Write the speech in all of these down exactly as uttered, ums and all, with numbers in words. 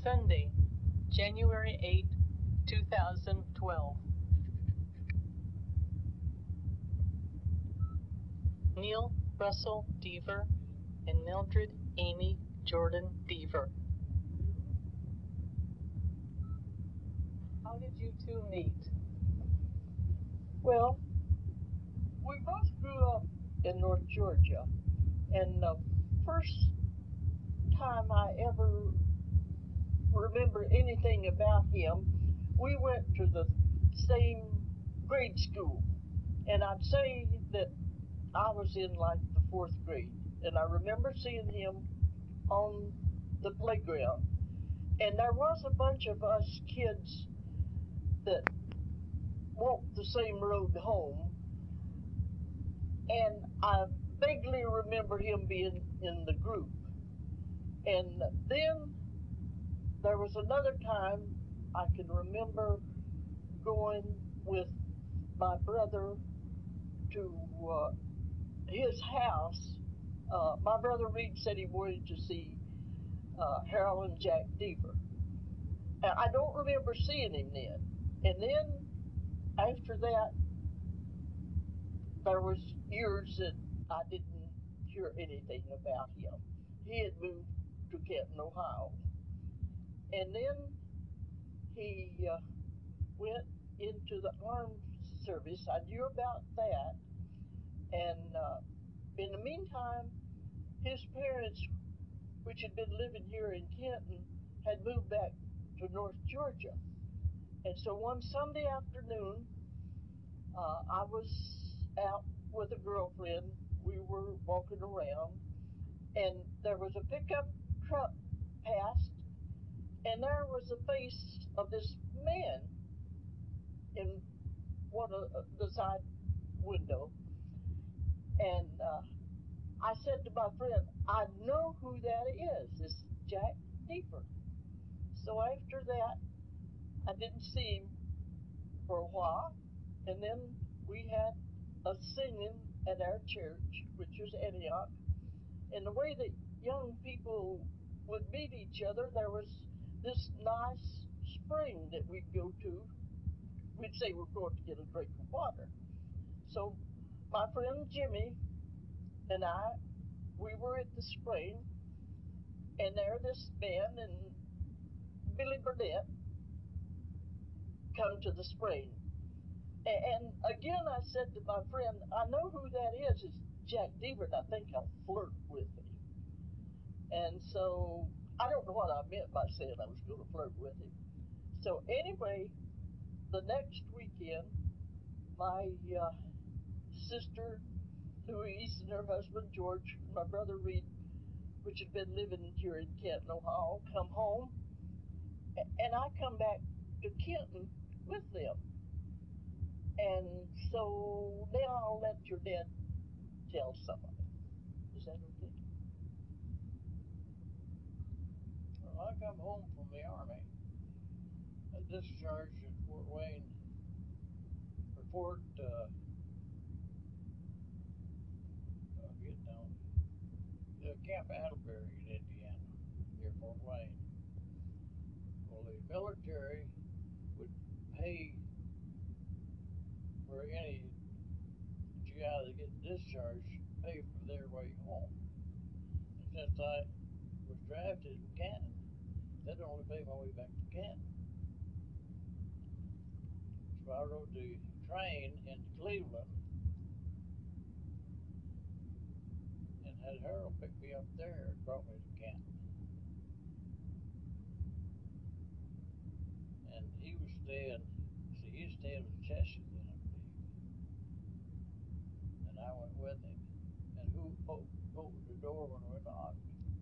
Sunday, January eighth, two thousand twelve. Neil Russell Deaver and Mildred Amy Jordan Deaver. How did you two meet? Well, we both grew up in North Georgia, and the first time I ever remember anything about him, we went to the same grade school, and I'd say that I was in like the fourth grade, and I remember seeing him on the playground, and there was a bunch of us kids that walked the same road home, and I vaguely remember him being in the group. And then there was another time I can remember going with my brother to uh, his house. Uh, my brother Reed said he wanted to see uh, Harold and Jack Deaver. And I don't remember seeing him then. And then after that, there was years that I didn't hear anything about him. He had moved to Canton, Ohio. And then he uh, went into the armed service. I knew about that. And uh, in the meantime, his parents, which had been living here in Canton, had moved back to North Georgia. And so one Sunday afternoon, uh, I was out with a girlfriend. We were walking around, and there was a pickup truck passed, and there was the face of this man in one of the side window. And uh, I said to my friend, I know who that is. It's Jack Deaver. So after that, I didn't see him for a while, and then we had a singing at our church, which was Antioch. And the way that young people would meet each other, there was this nice spring that we'd go to. We'd say we're going to get a drink of water. So my friend Jimmy and I, we were at the spring, and there this man and Billy Burnett come to the spring. And again, I said to my friend, I know who that is. It's Jack Deaver, and I think I'll flirt with him. And so I don't know what I meant by saying I was going to flirt with him. So anyway, the next weekend, my uh, sister Louise and her husband George and my brother Reed, which had been living here in Canton, Ohio, come home, and I come back to Canton with them. And so now I'll let your dad tell some of it. Is that okay? Well, I come home from the Army. I discharged at Fort Wayne, or Fort, uh, uh, Vietnam, uh, Camp Atterbury in Indiana, near Fort Wayne. Well, the military would pay for any G I that get discharged, pay for their way home. And since I was drafted in Canton, they'd only pay my way back to Canton. So I rode the train into Cleveland and had Harold pick me up there and brought me to Canton. And he was staying, see, he was staying with Cheshire then, I believe. And I went with him. And who opened the door when we knocked?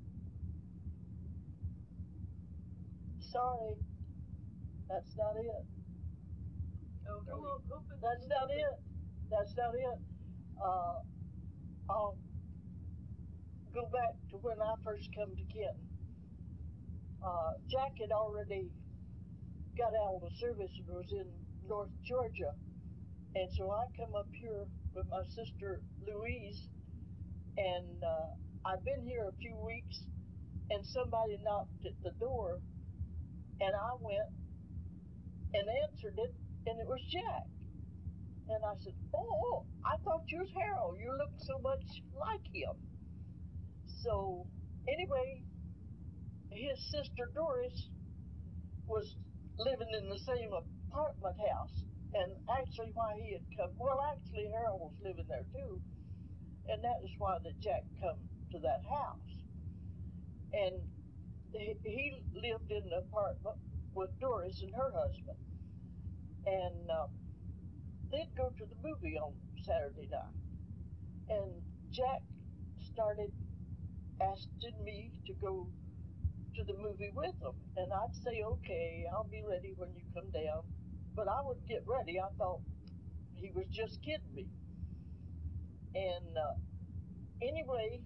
Sorry, that's not it. Oh, who, who opened? That's not it. That's not it. Uh, I'll go back to when I first come to Canton. Uh, Jack had already got out of the service and was in North Georgia. And so I come up here with my sister Louise, and uh, I've been here a few weeks, and somebody knocked at the door, And I went and answered it, and it was Jack. And I said, "Oh, I thought you was Harold. You look so much like him." So anyway, his sister Doris was living in the same apartment house. And actually, why he had come, well, actually, Harold was living there too. And that is why that Jack come to that house. And he, he lived in the apartment with Doris and her husband. And uh, they'd go to the movie on Saturday night. And Jack started asking me to go to the movie with him. And I'd say, "Okay, I'll be ready when you come down." But I would get ready. I thought he was just kidding me. And uh, anyway,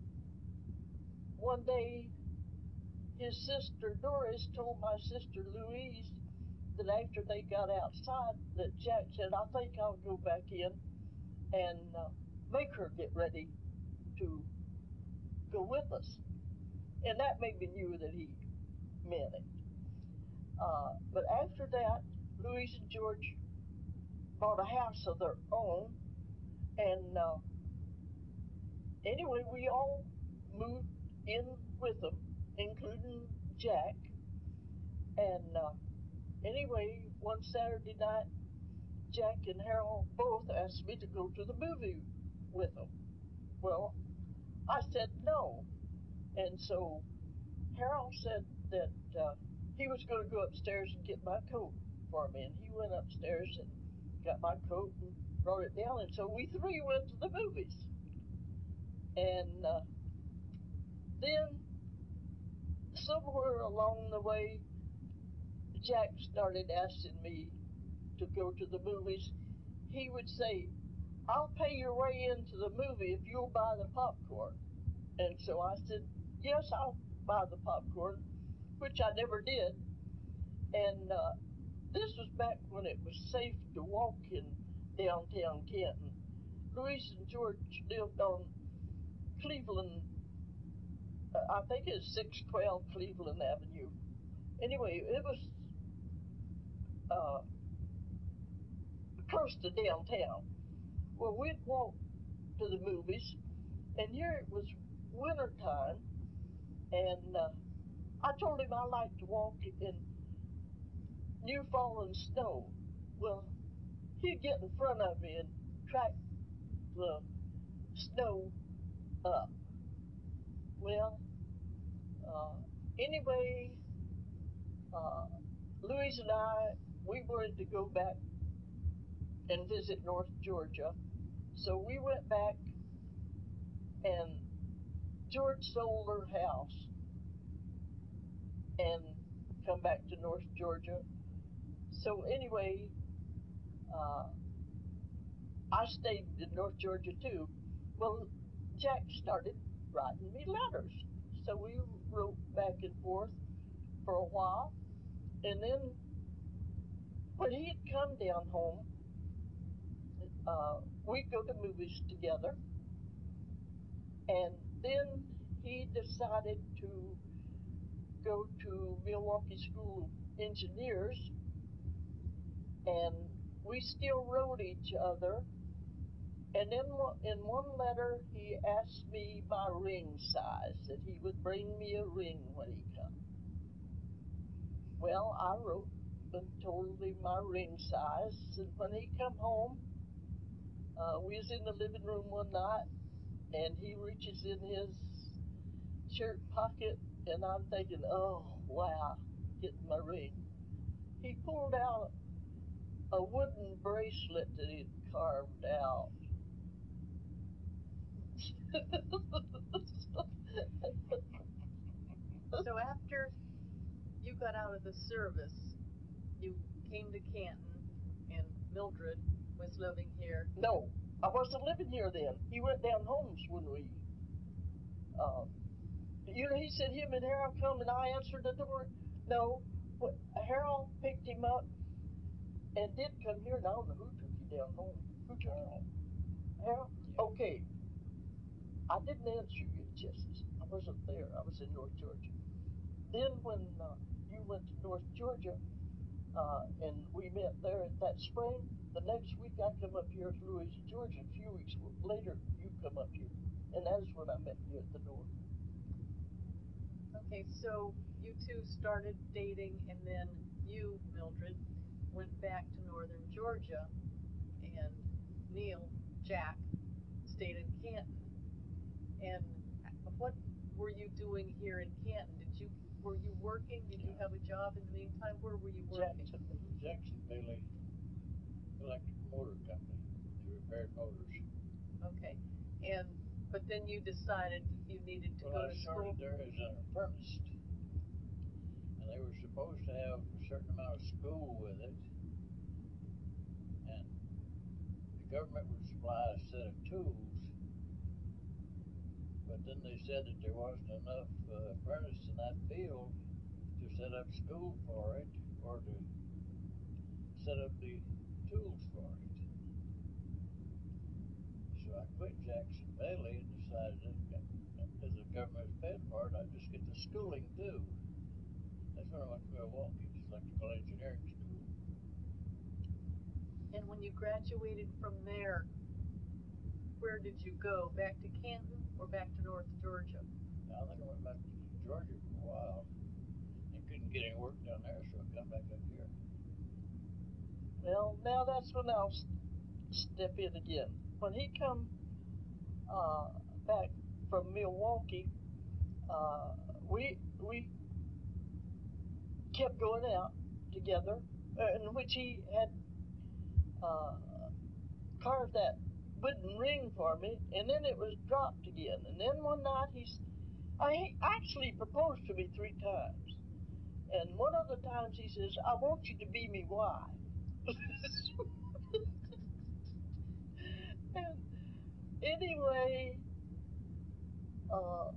one day his sister Doris told my sister Louise that after they got outside, that Jack said, "I think I'll go back in and uh, make her get ready to go with us." And that made me knew that he meant it. Uh, but after that, Louise and George bought a house of their own. And uh, anyway, we all moved in with them, including Jack. And uh, anyway, one Saturday night, Jack and Harold both asked me to go to the movie with them. Well, I said no. And so Harold said that uh, he was going to go upstairs and get my coat for me. And he went upstairs and got my coat and brought it down. And so we three went to the movies. And uh, then somewhere along the way, Jack started asking me to go to the movies. He would say, "I'll pay your way into the movie if you'll buy the popcorn." And so I said, "Yes, I'll buy the popcorn," which I never did. And uh, this was back when it was safe to walk in downtown Canton. Louise and George lived on Cleveland, uh, I think it's six twelve Cleveland Avenue. Anyway, it was uh, close to downtown. Well, we'd walk to the movies, and here it was winter time, and uh, I told him I liked to walk in new fallen snow. Well, he'd get in front of me and track the snow up. Well, uh, anyway, uh, Louise and I, we wanted to go back and visit North Georgia. So we went back, and George sold her house and come back to North Georgia. So anyway, uh, I stayed in North Georgia too. Well, Jack started writing me letters. So we wrote back and forth for a while. And then when he had come down home, uh, we'd go to movies together. And then he decided to go to Milwaukee School of Engineers. And we still wrote each other. And then in one letter, he asked me my ring size, that he would bring me a ring when he come. Well, I wrote and told him my ring size, and when he come home, uh, we was in the living room one night, and he reaches in his shirt pocket, and I'm thinking, "Oh, wow, getting my ring." He pulled out a wooden bracelet that he'd carved out. So after you got out of the service, you came to Canton, and Mildred was living here. No, I wasn't living here then. He went down homes when we, uh, you know, he said him and Harold come and I answered the door. No, Harold picked him up and did come here, and I don't know who took you down home. Who took you? Harold? Okay. I didn't answer you, Jessie. I wasn't there. I was in North Georgia. Then when uh, you you went to North Georgia, uh, and we met there at that spring. The next week I come up here to Louisa, Georgia. A few weeks later, you come up here, and that is when I met you at the door. Okay, so you two started dating, and then you, Mildred, went back to northern Georgia, and Neil, Jack, stayed in Canton. And what were you doing here in Canton? Did you were you working? Did you have a job in the meantime? Where were you working? Jackson. Jackson Bailey Electric Motor Company. They repaired motors. Okay, and but then you decided you needed to Well, go I to started school. there as an apprentice, and they were supposed to have a certain amount of school with it, and the government would supply a set of tools, but then they said that there wasn't enough uh, apprentices in that field to set up school for it or to set up the tools for it. So I quit Jackson Bailey and decided that as a government paid for it, I'd just get the schooling too. That's when I went to Milwaukee, electrical engineering school. And when you graduated from there, where did you go? Back to Canton or back to North Georgia? I think I went back to Georgia for a while and couldn't get any work down there, so I come back up here. Well, now that's when I'll step in again. When he come uh, back from Milwaukee, uh, we we kept going out together, uh, in which he had uh, carved that wooden ring for me, and then it was dropped again. And then one night he's, I he actually proposed to me three times, and one of the times he says, "I want you to be me wife." And anyway, uh,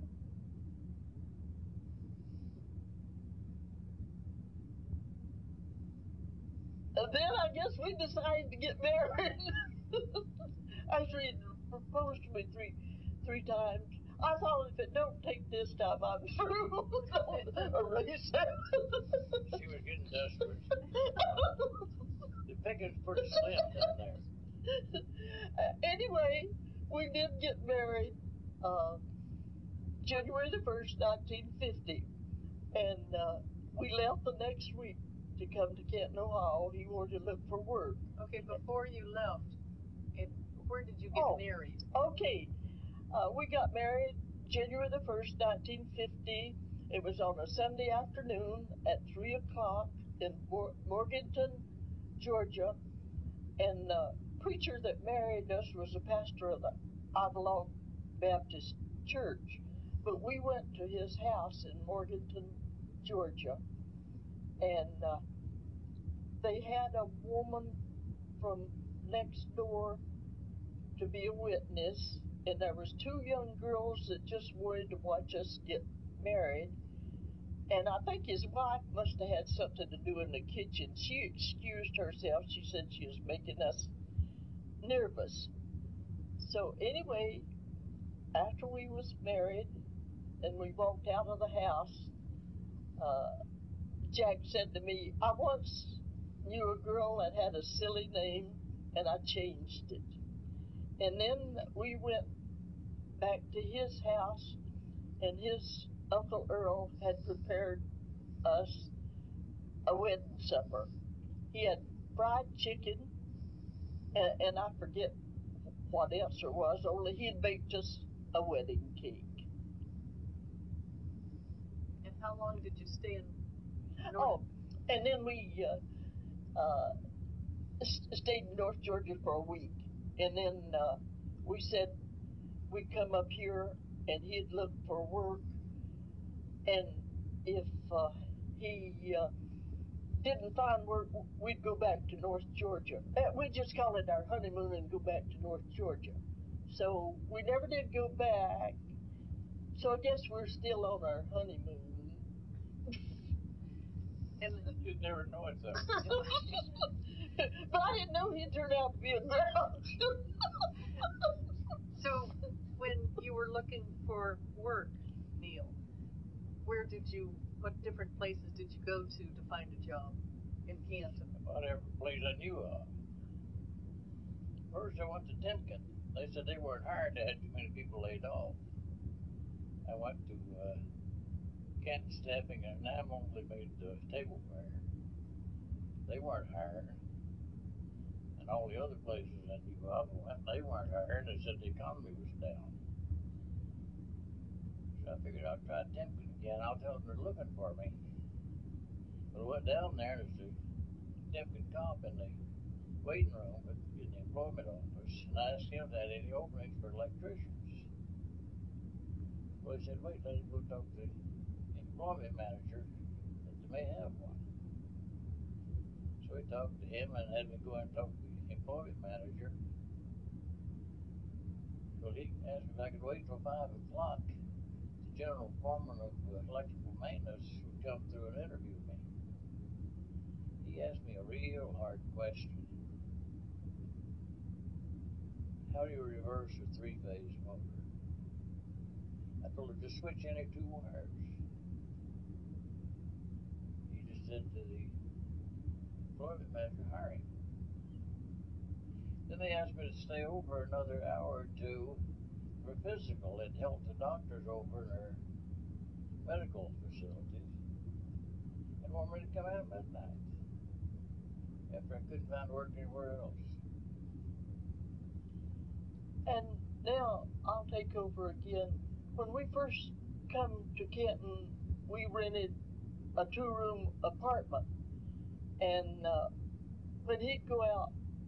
and then I guess we decided to get married. Actually, he proposed to me three three times. I thought if it don't take this time, I'm through. Erase it. She was getting desperate. The picking's pretty slim down there. Uh, anyway, we did get married uh, January the first, nineteen fifty, and uh, we left the next week to come to Canton, Ohio. He wanted to look for work. Okay, before you left, it, where did you get Oh. married? Okay, uh, we got married January the first, nineteen fifty. It was on a Sunday afternoon at three o'clock in Mor- Morganton, Georgia. And the preacher that married us was the pastor of the Avalon Baptist Church. But we went to his house in Morganton, Georgia, and uh, they had a woman from next door to be a witness, and there was two young girls that just wanted to watch us get married. And I think his wife must have had something to do in the kitchen. She excused herself. She said she was making us nervous. So anyway, after we was married and we walked out of the house, uh, Jack said to me, "I once knew a girl that had a silly name, and I changed it." And then we went back to his house, and his Uncle Earl had prepared us a wedding supper. He had fried chicken, and, and I forget what else there was, only he had baked us a wedding cake. And how long did you stay in Oh, North? and then we uh, uh, st- stayed in North Georgia for a week, and then uh, we said we'd come up here, and he'd look for work, and if uh, he uh, didn't find work, we'd go back to North Georgia. Uh, we just call it our honeymoon and go back to North Georgia. So we never did go back. So I guess we're still on our honeymoon. And You'd never know it though. But I didn't know he'd turn out to be a grouch. so when you were looking for work, Neil, where did you what different places did you go to to find a job in Canton? About every place I knew of. First, I went to Timken. They said they weren't hired. They had too many people laid off. I went to uh, Canton Staffing and Enamel. They made the tableware. They weren't hiring. And all the other places I knew of, I went, they weren't hiring. They said the economy was down. So I figured I'd try Timken again. I'll tell them they're looking for me. But I went down there and there's a Timken cop in the waiting room at the employment office, and I asked him if they had any openings for electricians. Well, he said, wait, let him go talk to the employment manager, that they may have one. So he talked to him and had me go and talk to the employment manager. So he asked me if I could wait till five o'clock. The general foreman of uh, electrical maintenance would come through and interview me. He asked me a real hard question. How do you reverse a three-phase motor? I told him, just switch any two wires. He just said to the employment manager, hire him. Then they asked me to stay over another hour or two for physical. It helped the doctors over in their medical facilities and wanted me to come out at midnight after I couldn't find work anywhere else. And now I'll take over again. When we first come to Canton, we rented a two-room apartment. And uh, when he'd go out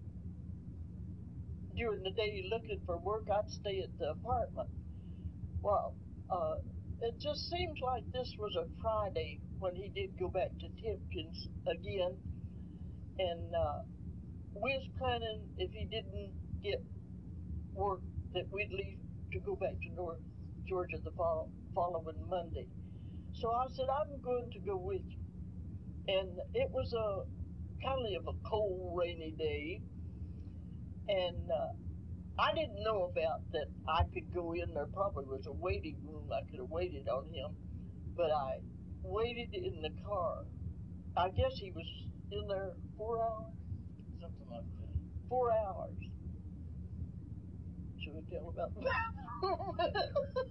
during the day looking for work, I'd stay at the apartment. Well, uh, it just seems like this was a Friday when he did go back to Timken's again. And uh, we was planning, if he didn't get work, that we'd leave to go back to North Georgia the follow, following Monday. So I said, I'm going to go with you. And it was a kind of a cold, rainy day. And uh, I didn't know about that I could go in. There probably was a waiting room. I could have waited on him. But I waited in the car. I guess he was in there four hours? Something like that. Four hours. Should we tell about the bathroom?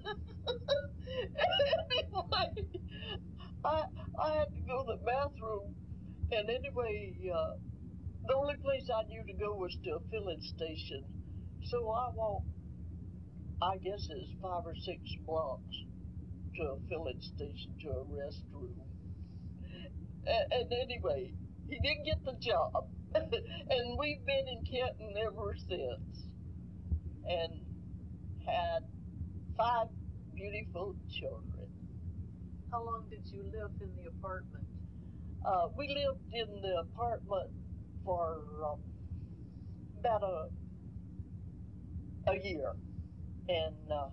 Anyway, I, I had to go to the bathroom. And anyway, uh, the only place I knew to go was to a filling station. So I walked, I guess it was five or six blocks to a filling station, to a restroom. And, and anyway, he didn't get the job. And we've been in Canton ever since. And had five beautiful children. How long did you live in the apartment? Uh, we lived in the apartment for um, about a, a year. And uh,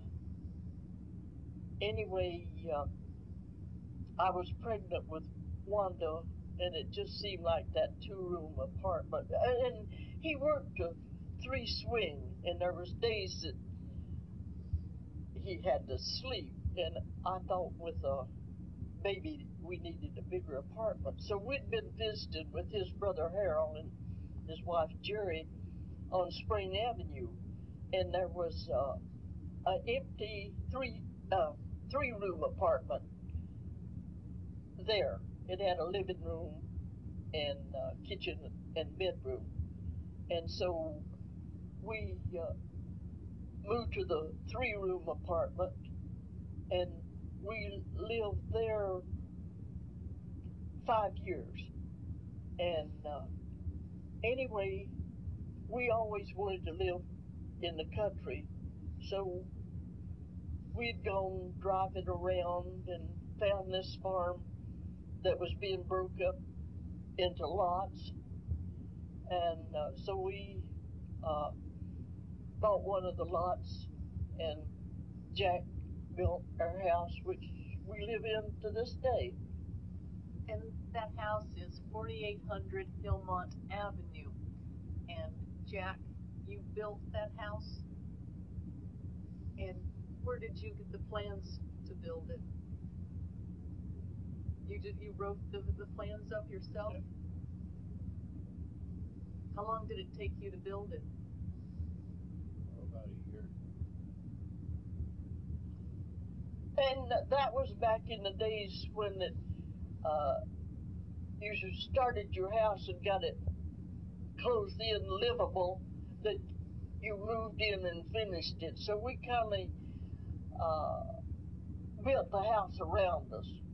anyway, uh, I was pregnant with Wanda, and it just seemed like that two-room apartment. And he worked a three-swing, and there was days that he had to sleep. And I thought with a baby we needed a bigger apartment. So we'd been visiting with his brother Harold and his wife Jerry on Spring Avenue, and there was uh, an empty three uh, three room apartment there. It had a living room and uh, kitchen and bedroom, and so we uh, moved to the three room apartment, and we lived there five years. And uh, anyway, we always wanted to live in the country, so we'd gone driving around and found this farm that was being broke up into lots. And uh, so we uh, bought one of the lots, and Jack built our house, which we live in to this day. And that house is forty-eight hundred Hillmont Avenue. And Jack, you built that house? And where did you get the plans to build it? You did, you wrote the, the plans up yourself? Yeah. How long did it take you to build it? Oh, about a year. And that was back in the days when it, uh, you started your house and got it closed in, livable, that you moved in and finished it. So we kind of uh, built the house around us.